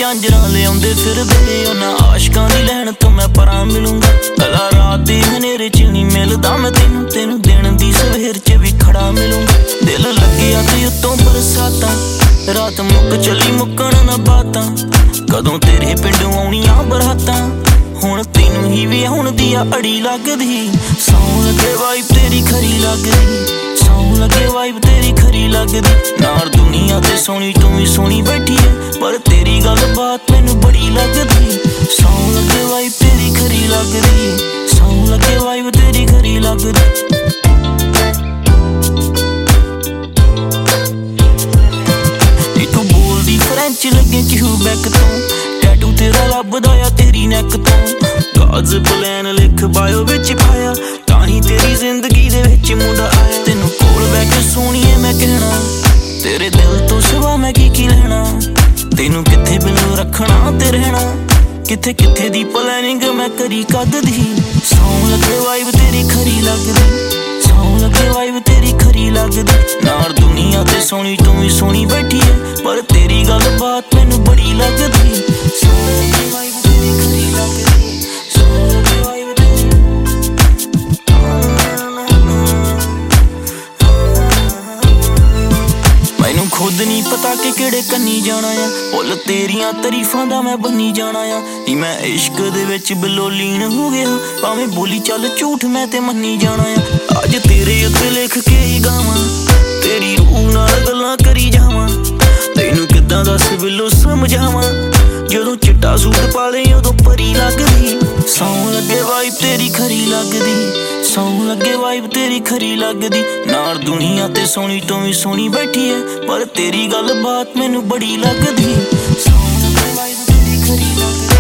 झांजरां लियाउंदे फिरदे उन्हां आशकां दी लैण तो मैं परां मिलूंगा। भला रात दे हनेरे च नहीं मिलदा मैं तेनू, तेनू दिन दी सवेर च भी खड़ा मिलूंगा। दिल लग्गिया ते उत्तों बरसातां, रात मुक चली मुक्कण ना बातां, कदों तेरे पिंडों आउणियां बरातां, हुण तैनू ही विआउण दी अड़ी लगदी। सौं लगे वाइब तेरी खरी लगदी, सौं लगे वाइब तेरी खरी लगदी। नाल दुनिया ते सोहणी तू भी सोहणी बैठी है, पर तेरी गल बात मैनू बड़ी लगदी। सौं लगे वाइब तेरी खरी लगदी, सौं लगे वाइब तेरी खरी लगदी। तू बोलदी फ्रेंच लगे क्यूबैक तो, टैटू तेरा लभदा आ तेरी नैक तो, गाज प्लान लिख बायो विच पाया, ताही तेरी जिंदगी दे विच मुंडा आया। तेनू कोल बैठ के सोहणीए मैं कहना, तेरे दिल तो सिवा मैं की लैणा, तेनू कित्थे बिनु रखना ते रहना, कित्थे कित्थे दी प्लैनिंग मैं करी कददी। सौं लगे वाइब तेरी खरी लगदी, सौं लगे वाइब तेरी खरी लगदी। नाल दुनिया ते सोहणी तू भी सोहणी बैठी है, पर तेरी गल बात मैनू बड़ी लगदी। सौं लगे वाइब तेरी खरी लगदी, सौं लगे वाइब तेरी। मैनू खुद नहीं पता कि किहड़े कन्नी जाना आ, भुल तेरियां तरीफां दा मैं बनी जाना आ। नी मैं इश्क दे विच बिलो लीन हो गया, भावें बोली चल झूठ मैं ते मन्नी जाना आ। अज तेरे उत्ते लिख के ही गावां, तेरी रूह नाल गल्लां करी जावां, तैनू किद्दां दस बिलो समझावां, जदों चिट्टा सूट पा ले उदों परी लगदी। सौं लगे वाइब तेरी खरी लगदी, सौं लगे वाइब तेरी खरी लगदी। नाल दुनिया ते सोहणी तू भी सोहणी बैठी है, पर तेरी गल बात मैनू बड़ी लगदी। सौं लगे वाइब तेरी खरी लगदी।